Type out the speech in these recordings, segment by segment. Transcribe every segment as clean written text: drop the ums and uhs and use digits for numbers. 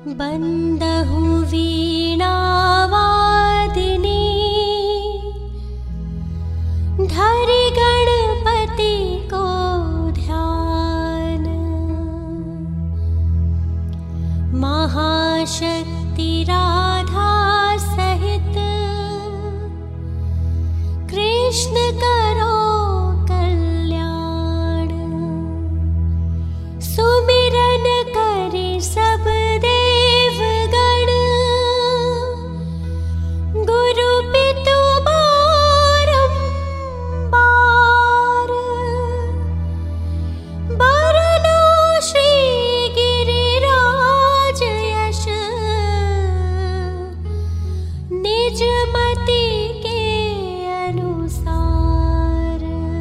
बन्दहु वीणावादिनी धरि गणपति को ध्यान। महाशक्ति राधा सहित कृष्ण करो कल्याण। सुमिरन करे सब देवगण गुरु पितु बारंबार। बरनो श्री गिरिराज यश निज मति के अनुसार।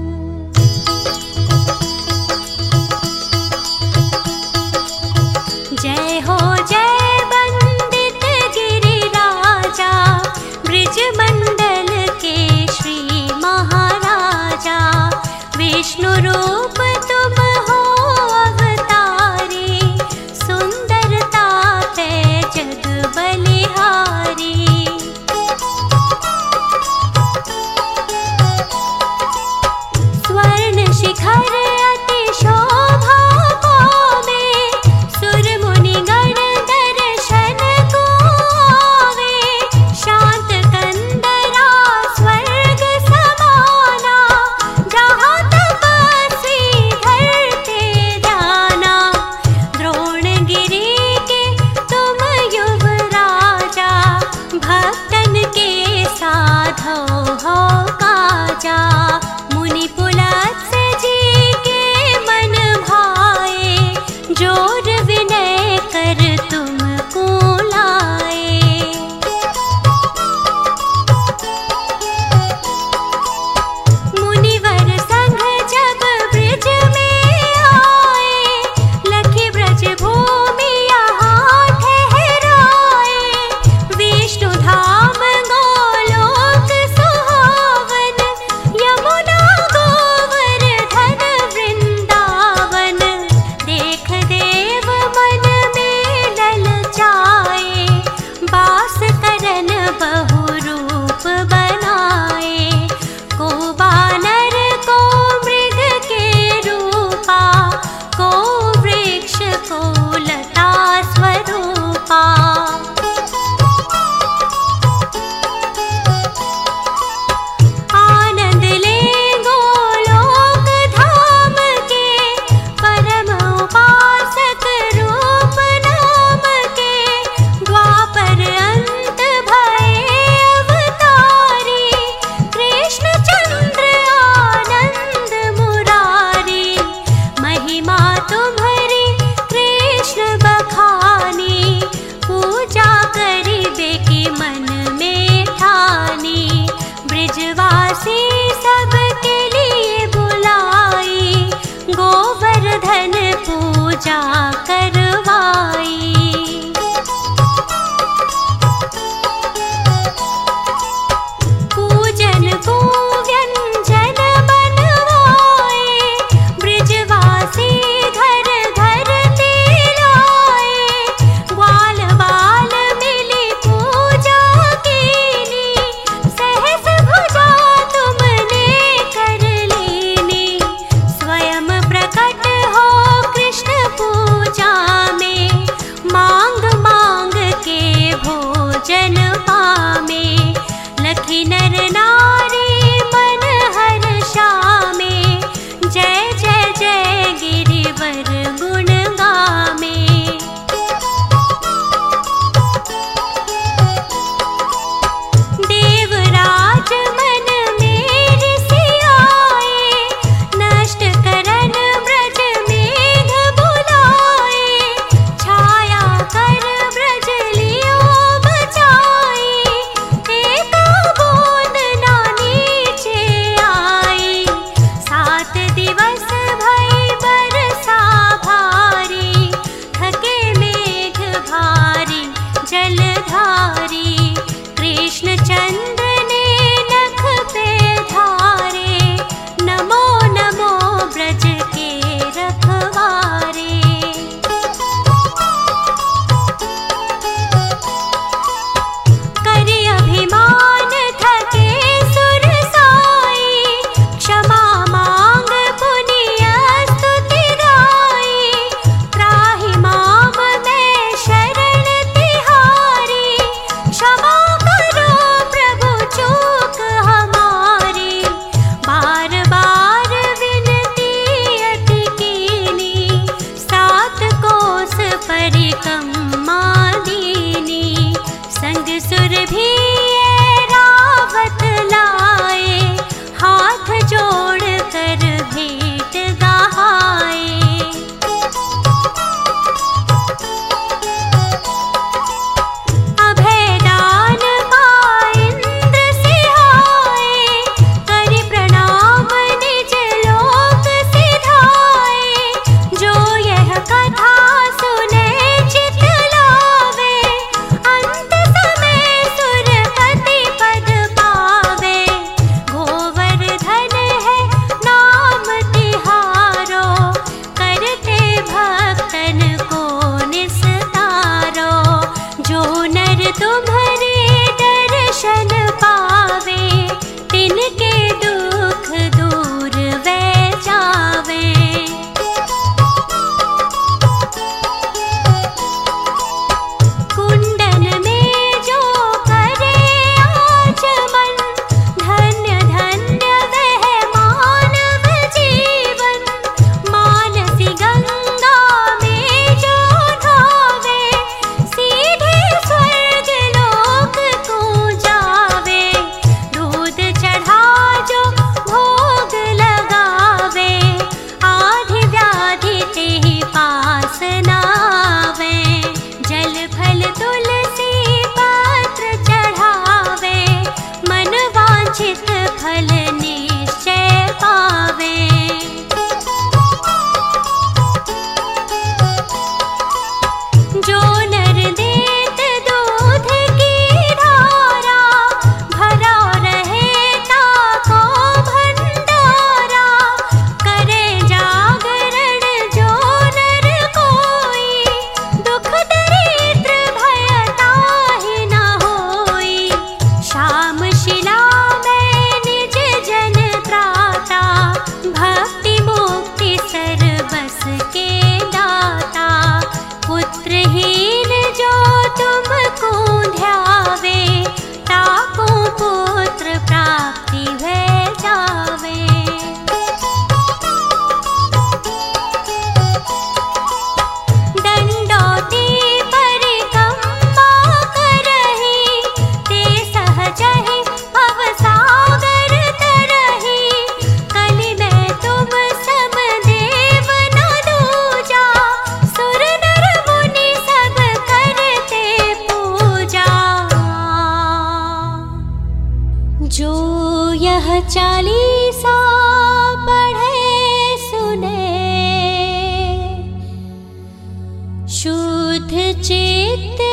जय हो जय वंदित गिरिराजा ब्रिज मंडल के श्री महाराजा। विष्णु रूप तुम हो अवतारी सुंदरता पे जग बलिहारी। स्वर्ण शिखर अति शोभा पावे सुर मुनि गण दर्शन को आवे। शांत कंदरा स्वर्ग समाना जहाँ तपस्वी धरते ध्याना। द्रोणगिरि के तुम युवराजा भक्तन के साधो हो काजा। मुनि पुलत्स्य जी के मन भाए जोर विनय कर तुमको लाए। मुनिवर संग जब ब्रिज में आए लखी ब्रज भूमि यहाँ ठहराए। विष्णु धाम गोलोक सुहावन यमुना गोवर्धन वृंदावन। देख देव मन में ललचाए बास करन बहु रूप बनाए। को वानर को मृग के रूपा को वृक्ष को लता स्वरूपा। आनंद ले गोलोक धाम के परम उपासक रूप नाम के। द्वापर अंत भये अवतारी कृष्ण चंद्र आनंद मुरारी। महिमा तुम्हारी कृष्ण बखानी पूजा करिबे की मन में ठानी। ब्रिजवासी सबके लिए बुलाई गोवर्धन पूजा करवाई। पूजन को व्यंजन बनवाए ब्रिजवासी घर घर तिलाए। ग्वाल बाल मिली पूजा कीनी सहस भुजा तुमने कर लीनी। स्वयं प्रकट हो कृष्ण पूजा में मांग परिकम्मा दीनी, संग सुर भी ये रावत लाए, हाथ जोड़ कर भेंट गहाए। अभयदान पाए इंद्र सिहाए, करि प्रणाम निज लोक सिधाए। जो यह कथा सुने चित लावे, अंत समय सुरपति पद पावे। गोवर्धन है नाम तिहारो, करते भक्तन को निस्तारो। जो नर तुम्हारे दर्शन पावे, तिनके दुख दूर वे जावे। कुंडन में जो करे आचमन, धन्य धन्य वह मानव जीवन। मानसी गंगा में जो धावे, सीधे स्वर्ग लोक को जावे। दूध चढ़ा जो भोग लगावे, आधि व्याधि तेहि पास नावे। जल फल तुलसी पत्र चढ़ावे, मन वांछित फल निश्चय पावे। जो नर देत दूध की धारा, भरा रहे ताको भंडारा। करे जागरण जो नर कोई, दुख दरिद्र भय ताहि न होई। श्याम शिला में निज जन त्राता, भक्ति मुक्ति सर्वस के दाता। पुत्रहीन जो तुमको ध्यावे, ताको पुत्र प्राप्ति भय जावे। दंडौती परिकम्मा करही, ते सहजहि भवसागर तरही। कलि में तुम सम देव न दूजा, सुर नर मुनि सब करते पूजा। जो यह चालीसा पढ़े सुने, शुद्ध चित्त